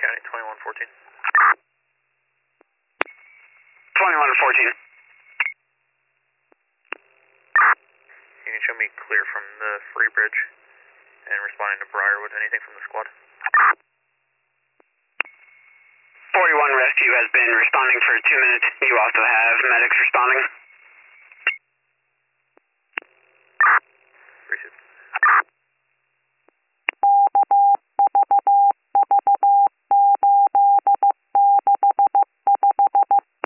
County, 2114. 2114. You can show me clear from the Free Bridge and responding to Briarwood. Anything from the squad? 41 rescue has been responding for 2 minutes. You also have medics responding.